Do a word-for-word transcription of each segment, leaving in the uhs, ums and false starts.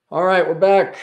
All right, we're back.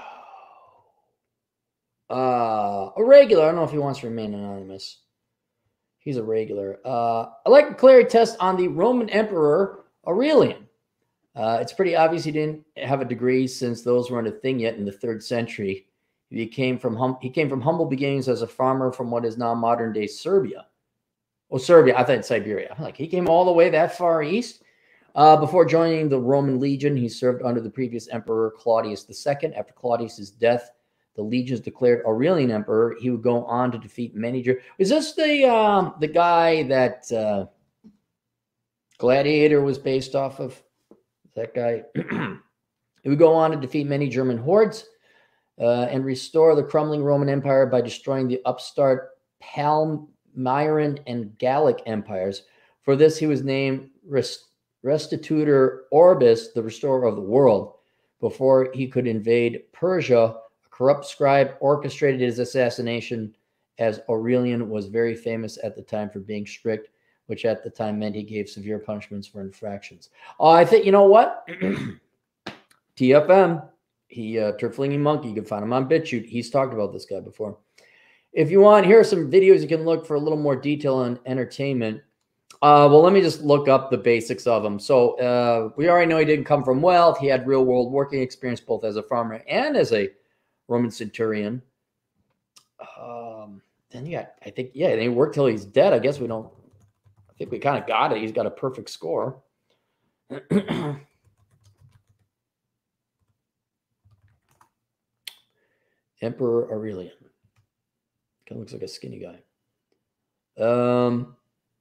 Uh, a regular. I don't know if he wants to remain anonymous. He's a regular. Uh, I'd like to clear a test on the Roman Emperor Aurelian. Uh, it's pretty obvious he didn't have a degree since those weren't a thing yet in the third century. He came from hum- he came from humble beginnings as a farmer from what is now modern day Serbia. Oh, Serbia. I thought Siberia. Like he came all the way that far east. Uh, before joining the Roman legion, he served under the previous emperor Claudius the Second. After Claudius's death, the legions declared Aurelian emperor. He would go on to defeat many. Is this the um, the guy that uh, Gladiator was based off of? That guy. He would go on to defeat many German hordes uh, and restore the crumbling Roman Empire by destroying the upstart Palmyran and Gallic empires. For this, he was named Rest- Restitutor Orbis, the restorer of the world. Before he could invade Persia, a corrupt scribe orchestrated his assassination, as Aurelian was very famous at the time for being strict, which at the time meant he gave severe punishments for infractions. Oh, I think, you know what? T F M, he uh, Turflingy Monkey, you can find him on BitChute. He's talked about this guy before. If you want, here are some videos you can look for a little more detail on entertainment. Uh, well, let me just look up the basics of him. So uh, we already know he didn't come from wealth. He had real world working experience both as a farmer and as a Roman centurion. Um, then you got, I think, yeah, and he worked till he's dead. I guess we don't, I think we kind of got it. He's got a perfect score. Emperor Aurelian. Kind of looks like a skinny guy. Um,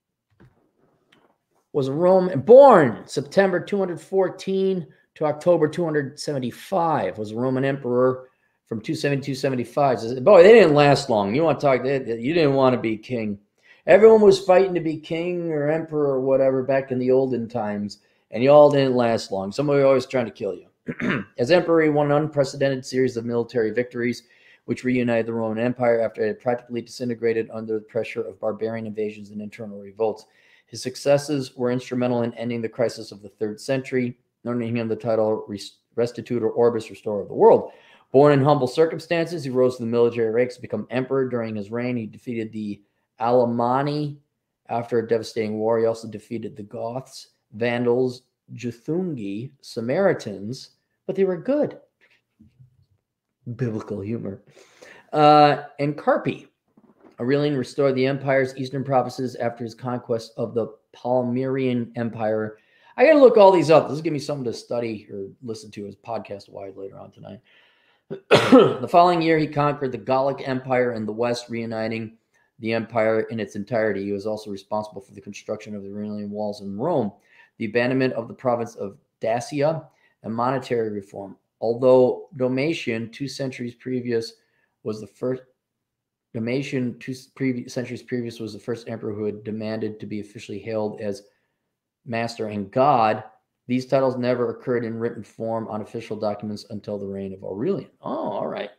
was Rome born September two hundred fourteen to October two hundred seventy-five. Was a Roman emperor from two seventy to two seventy-five. Boy, they didn't last long. You want to talk? You didn't want to be king. Everyone was fighting to be king or emperor or whatever back in the olden times, and you all didn't last long. Somebody was always trying to kill you. As emperor, he won an unprecedented series of military victories, which reunited the Roman Empire after it had practically disintegrated under the pressure of barbarian invasions and internal revolts. His successes were instrumental in ending the crisis of the third century, earning him the title Restitutor Orbis, Restorer of the World. Born in humble circumstances, he rose to the military ranks to become emperor. During his reign, he defeated the Alemanni after a devastating war. He also defeated the Goths, Vandals, Juthungi, Samaritans, but they were good. Biblical humor. Uh, and Carpi. Aurelian restored the empire's eastern provinces after his conquest of the Palmyrian Empire. I got to look all these up. This will give me something to study or listen to as podcast wide later on tonight. The following year, he conquered the Gallic Empire in the west, reuniting the empire in its entirety. He was also responsible for the construction of the Aurelian walls in Rome, the abandonment of the province of Dacia, and monetary reform. Although Domitian, two centuries previous, was the first Domitian, two previous, centuries previous, was the first emperor who had demanded to be officially hailed as master and god. These titles never occurred in written form on official documents until the reign of Aurelian. Oh, all right.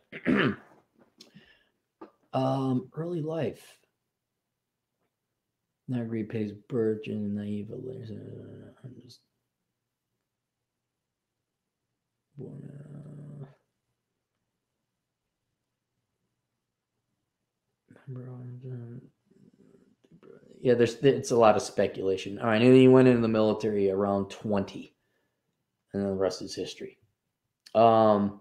um, early life. Nagri pays Birch and naive. I'm just born. Uh, yeah, there's it's a lot of speculation. All right, and he went into the military around twenty, and then the rest is history. Um,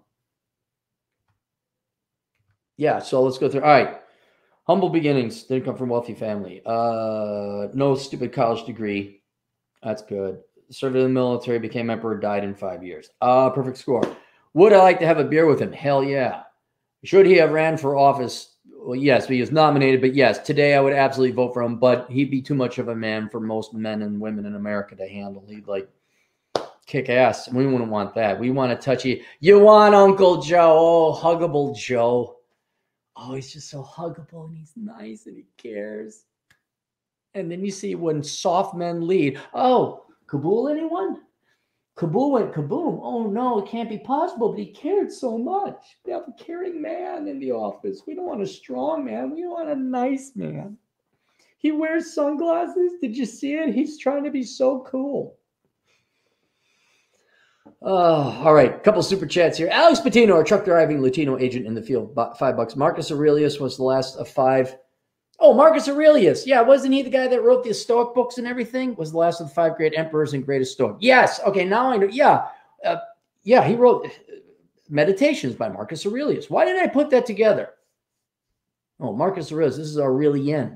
yeah, so let's go through. All right, humble beginnings. Didn't come from wealthy family. Uh, no stupid college degree. That's good. Served in the military, became emperor, died in five years. Uh, perfect score. Would I like to have a beer with him? Hell yeah. Should he have ran for office? Well, yes, he was nominated, but yes, today I would absolutely vote for him, but he'd be too much of a man for most men and women in America to handle. He'd like kick ass. We wouldn't want that. We want to touch you. You want Uncle Joe? Oh, huggable Joe. Oh, he's just so huggable and he's nice and he cares. And then you see when soft men lead. Oh, Kabul, anyone? Kabul went kaboom. Oh no, it can't be possible, but he cared so much. We have a caring man in the office. We don't want a strong man. We want a nice man. He wears sunglasses. Did you see it? He's trying to be so cool. Uh, all right, a couple super chats here. Alex Patino, a truck driving Latino agent in the field, five bucks. Marcus Aurelius was the last of five. Oh, Marcus Aurelius. Yeah, wasn't he the guy that wrote the Stoic books and everything? Was the last of the five great emperors and greatest Stoic. Yes. Okay, now I know. Yeah. Uh, yeah, he wrote Meditations by Marcus Aurelius. Why did I put that together? Oh, Marcus Aurelius. This is Aurelian.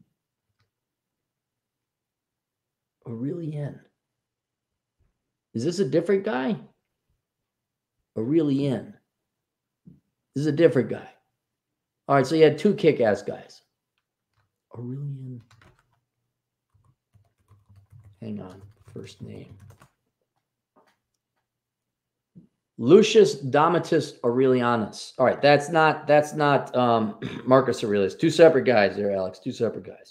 Aurelian. Is this a different guy? Aurelian. This is a different guy. All right, so you had two kick-ass guys. Aurelian. Hang on. First name. Lucius Domitius Aurelianus. All right, that's not that's not um, Marcus Aurelius. Two separate guys there, Alex. Two separate guys.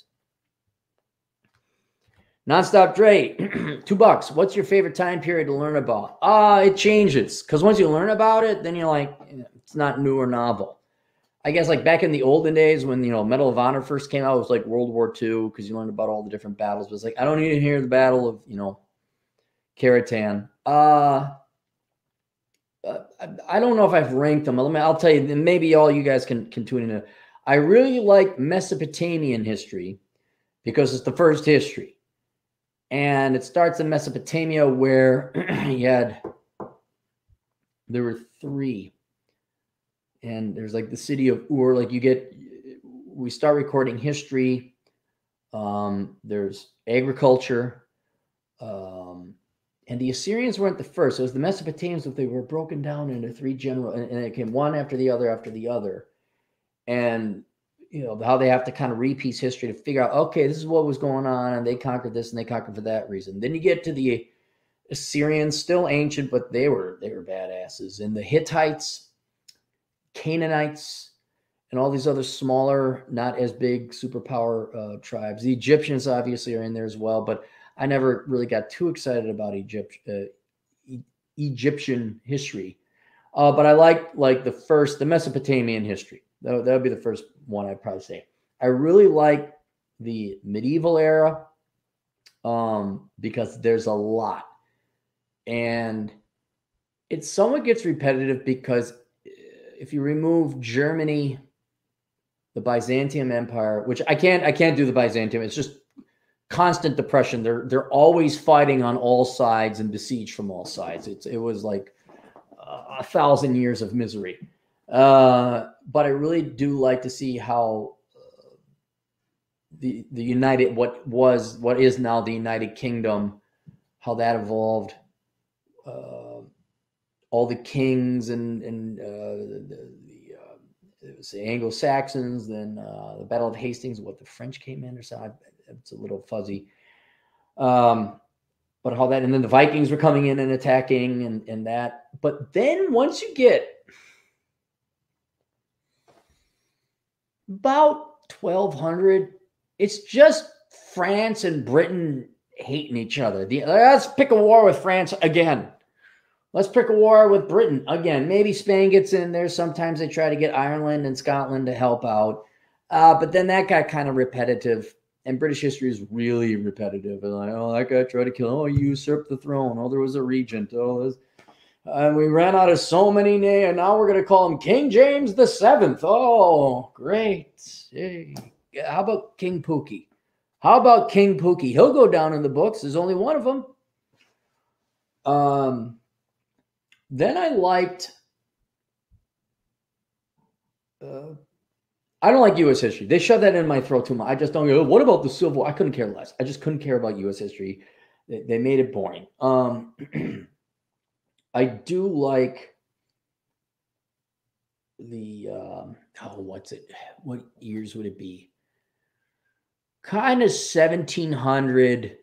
Nonstop Dre, two bucks. What's your favorite time period to learn about? Ah, uh, it changes because once you learn about it, then you're like, it's not new or novel. I guess like back in the olden days when, you know, Medal of Honor first came out, it was like World War Two because you learned about all the different battles. But it's like, I don't need to hear the Battle of, you know, Caratan. Uh, I don't know if I've ranked them. I'll tell you, maybe all you guys can, can tune in. I really like Mesopotamian history because it's the first history. And it starts in Mesopotamia where you had, there were three. And there's like the city of Ur, like you get, we start recording history. Um, there's agriculture. Um, and the Assyrians weren't the first. It was the Mesopotamians that they were broken down into three general, and, and it came one after the other after the other. And you know, how they have to kind of repiece history to figure out, okay, this is what was going on, and they conquered this and they conquered for that reason. Then you get to the Assyrians, still ancient, but they were they were badasses. And the Hittites, Canaanites, and all these other smaller, not as big superpower uh, tribes. The Egyptians obviously are in there as well, but I never really got too excited about Egypt, uh, e- Egyptian history. Uh, but I like like the first, the Mesopotamian history. That, that would be the first one I'd probably say. I really like the medieval era um, because there's a lot. And it somewhat gets repetitive because if you remove Germany, the Byzantium Empire, which I can't, I can't do the Byzantium. It's just constant depression. They're they're always fighting on all sides and besieged from all sides. It's it was like a thousand years of misery. Uh, but I really do like to see how uh, the the United, what was, what is now the United Kingdom, how that evolved. Uh, all the kings and and uh, the, the uh, it was the Anglo-Saxons, then uh, the Battle of Hastings, what the French came in or something. It's a little fuzzy. Um, but how that, and then the Vikings were coming in and attacking and, and that. But then once you get about twelve hundred, it's just France and Britain hating each other. The, let's pick a war with France again. Let's pick a war with Britain again. Maybe Spain gets in there. Sometimes they try to get Ireland and Scotland to help out. Uh, but then that got kind of repetitive. And British history is really repetitive. And like, oh, that guy tried to kill him. Oh, you usurped the throne. Oh, there was a regent. Oh, this. And we ran out of so many names, and now we're going to call him King James the Seventh. Oh, great. Hey. How about King Pookie? How about King Pookie? He'll go down in the books. There's only one of them. Um, then I liked... Uh, I don't like U S history. They shove that in my throat too much. I just don't go, what about the Civil War? I couldn't care less. I just couldn't care about U S history. They, they made it boring. Um, I do like the, um, oh, what's it? What years would it be? Kind of seventeen hundred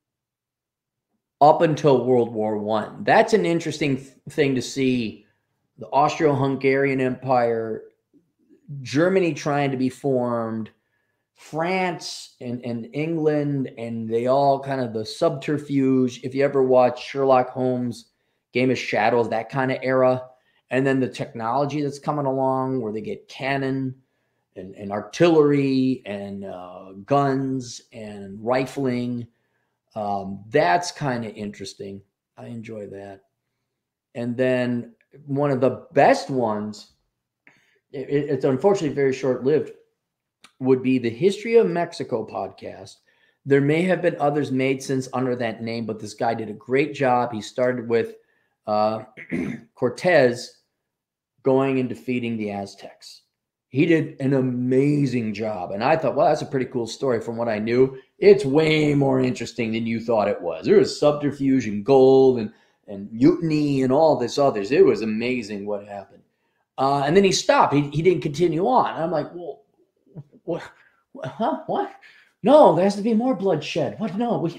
up until World War One. That's an interesting th- thing to see. The Austro-Hungarian Empire, Germany trying to be formed, France and, and England, and they all kind of the subterfuge. If you ever watch Sherlock Holmes, Game of Shadows, that kind of era, and then the technology that's coming along where they get cannon and, and artillery and uh, guns and rifling. Um, that's kind of interesting. I enjoy that. And then one of the best ones, it, it's unfortunately very short-lived, would be the History of Mexico podcast. There may have been others made since under that name, but this guy did a great job. He started with uh, Cortez going and defeating the Aztecs. He did an amazing job. And I thought, well, that's a pretty cool story from what I knew. It's way more interesting than you thought it was. There was subterfuge and gold and, and mutiny and all this others. It was amazing what happened. Uh, and then he stopped. He, he didn't continue on. I'm like, well, what? Huh? What? No, there has to be more bloodshed. What? No. We...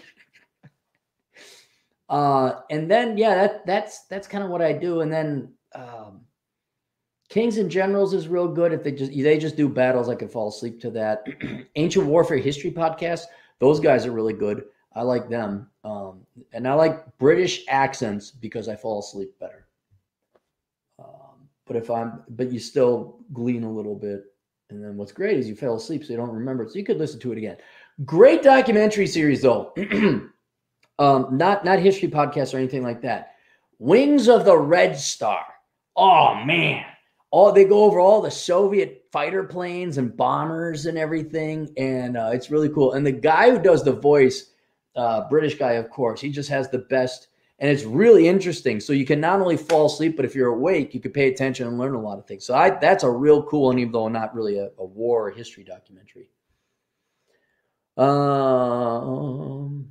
Uh, and then, yeah, that that's that's kind of what I do. And then um, Kings and Generals is real good. If they just they just do battles, I could fall asleep to that. Ancient Warfare History podcast, those guys are really good. I like them. Um, and I like British accents because I fall asleep better. Um, but if I'm, but you still glean a little bit. And then what's great is you fell asleep, so you don't remember it. So you could listen to it again. Great documentary series, though. um, not not history podcasts or anything like that. Wings of the Red Star. Oh man, all they go over all the Soviet fighter planes and bombers and everything, and uh, it's really cool. And the guy who does the voice, uh, British guy, of course, he just has the best. And it's really interesting. So you can not only fall asleep, but if you're awake, you can pay attention and learn a lot of things. So I, that's a real cool one, even though not really a, a war or history documentary. Um,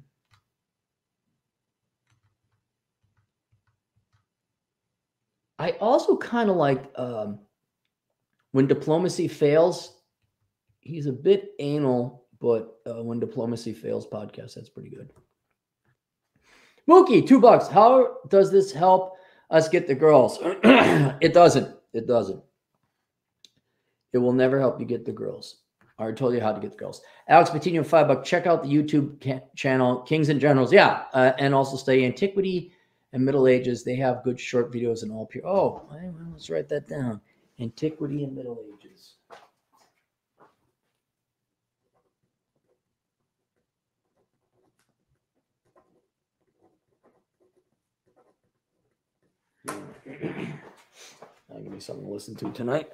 I also kind of like um, When Diplomacy Fails. He's a bit anal, but uh, When Diplomacy Fails podcast, that's pretty good. Mookie, two bucks. How does this help us get the girls? It doesn't. It doesn't. It will never help you get the girls. I already told you how to get the girls. Alex Patino, five bucks. Check out the YouTube ca- channel, Kings and Generals. Yeah, uh, and also study Antiquity and Middle Ages. They have good short videos and all pure. Oh, well, let's write that down. Antiquity and Middle Ages. That'll give me something to listen to tonight.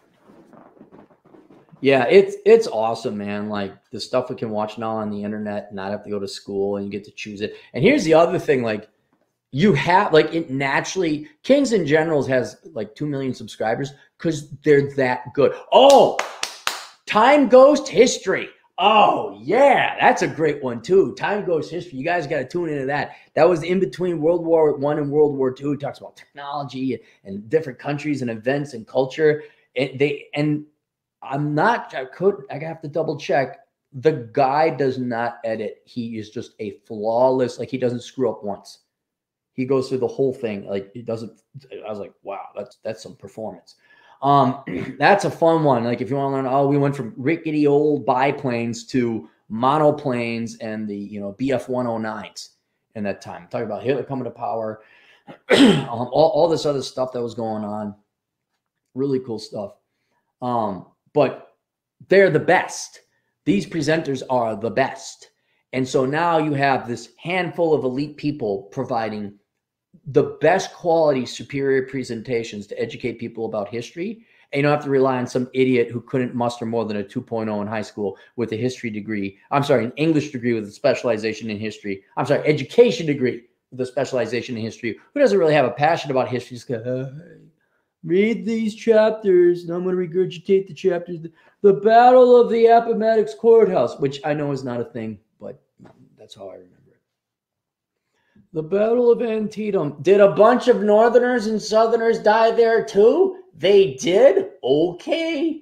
Yeah, it's it's awesome, man. Like the stuff we can watch now on the internet, not have to go to school, and you get to choose it. And here's the other thing: like you have, like it naturally, Kings and Generals has like two million subscribers because they're that good. Oh, Time Ghost History. Oh yeah, that's a great one too. Time Ghost History. You guys got to tune into that. That was in between World War One and World War Two. It talks about technology and, and different countries and events and culture. And they and I'm not. I could. I have to double check. The guy does not edit. He is just a flawless. Like he doesn't screw up once. He goes through the whole thing. Like he doesn't. I was like, wow, that's that's some performance. Um, that's a fun one. Like if you want to learn, oh, we went from rickety old biplanes to monoplanes and the you know B F one oh nines in that time. Talking about Hitler coming to power, um, all, all this other stuff that was going on. Really cool stuff. Um, but they're the best. These presenters are the best. And so now you have this handful of elite people providing the best quality, superior presentations to educate people about history. And you don't have to rely on some idiot who couldn't muster more than a two point oh in high school with a history degree. I'm sorry, an English degree with a specialization in history. I'm sorry, education degree with a specialization in history. Who doesn't really have a passion about history? Just go, uh, read these chapters, and I'm going to regurgitate the chapters. The, the Battle of the Appomattox Courthouse, which I know is not a thing, but that's how I remember. The Battle of Antietam. Did a bunch of Northerners and Southerners die there too? They did? Okay.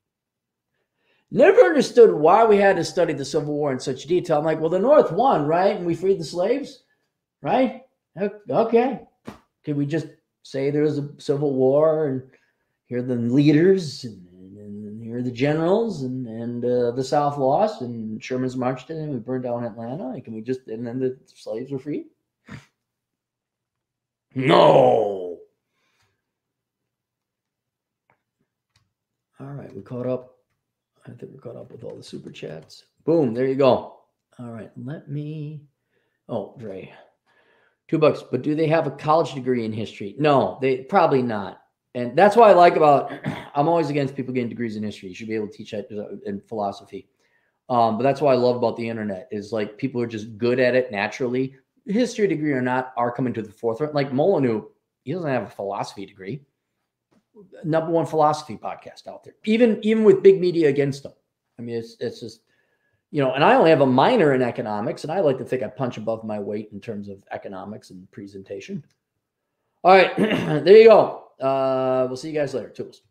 Never understood why we had to study the Civil War in such detail. I'm like, well, the North won, right? And we freed the slaves, right? Okay. Could we just say there was a Civil War and here are the leaders and, and here are the generals and, and uh, the South lost and Sherman's marched in and we burned down Atlanta? And can we just, and then the slaves were freed? No. All right, we caught up. I think we're caught up with all the super chats. Boom, there you go. All right, let me. Oh, Dre. Two bucks. But do they have a college degree in history? No, they probably not. And that's why I like about, I'm always against people getting degrees in history. You should be able to teach that in philosophy. Um, but that's what I love about the internet is like people are just good at it naturally. History degree or not are coming to the forefront. Like Molyneux, he doesn't have a philosophy degree. Number one philosophy podcast out there, even, even with big media against them. I mean, it's, it's just, you know, and I only have a minor in economics, and I like to think I punch above my weight in terms of economics and presentation. All right, there you go. Uh, we'll see you guys later. Toodles.